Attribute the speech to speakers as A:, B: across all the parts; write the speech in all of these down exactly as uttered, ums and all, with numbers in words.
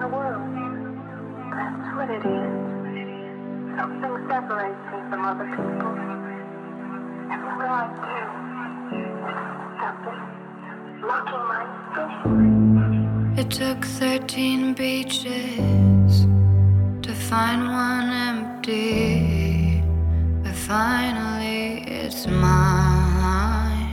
A: world. That's what it is. Something separates me from other people. Everywhere I do, something blocking my escape.
B: It took thirteen beaches to find one empty, but finally it's mine.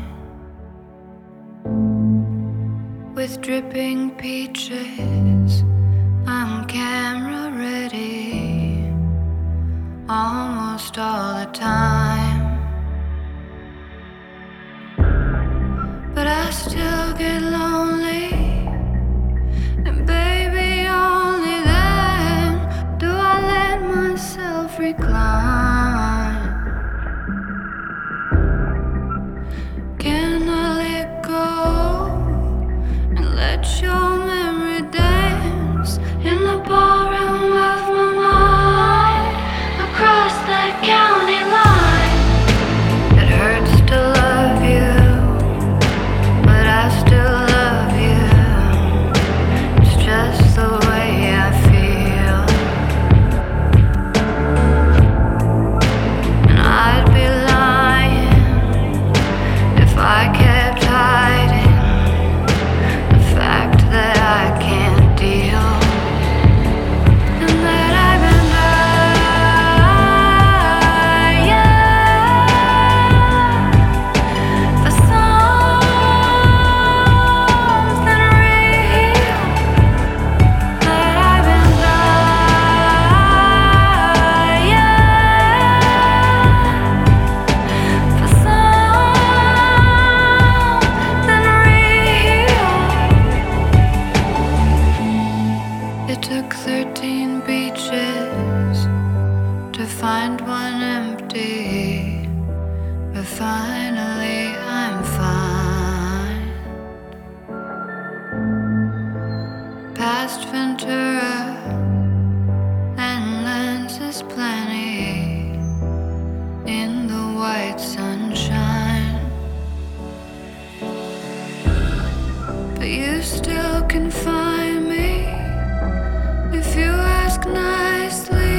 B: With dripping peaches, I'm camera ready almost all the time. But I still get lonely, and baby, only then do I let myself recline. Can I let go and let your memory dance in the ballroom of my mind, across that county line? It hurts to love you, but I still love you. It's just the way I feel. And I'd be lying if I kept hiding the fact that I can't deal, and that I've been dying for something real, that I've been dying for something real. It took thirteen beaches to find one empty, but finally I'm fine. Past Ventura and lenses plenty in the white sunshine, but you still can find me if you ask nicely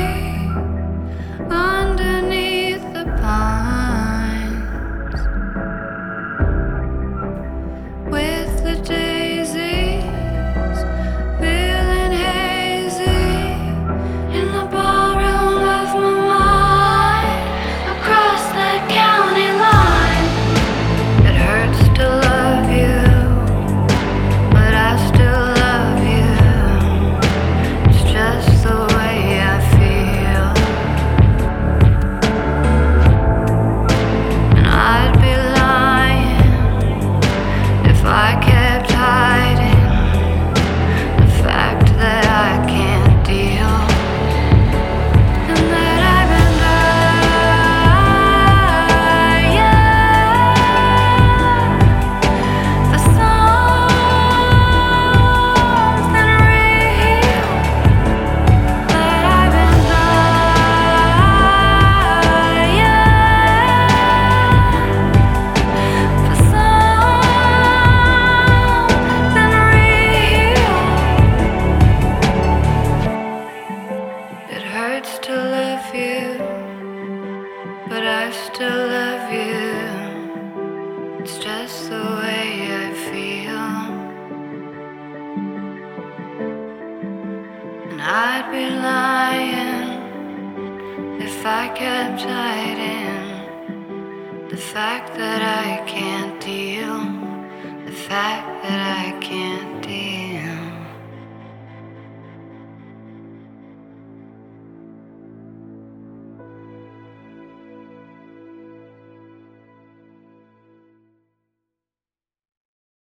B: underneath the pines, with the daisies feeling hazy in the ballroom of my mind, across that county line. It hurts to love you, but I still love you. It's just the way I feel. And I'd be lying if I kept hiding the fact that I can't deal, and that I've been dying for something real, that I've been dying for something real. It hurts to love you, but I still love you. It's just the way I feel. And I'd be lying if I kept hiding the fact that I can't deal, the fact that I can't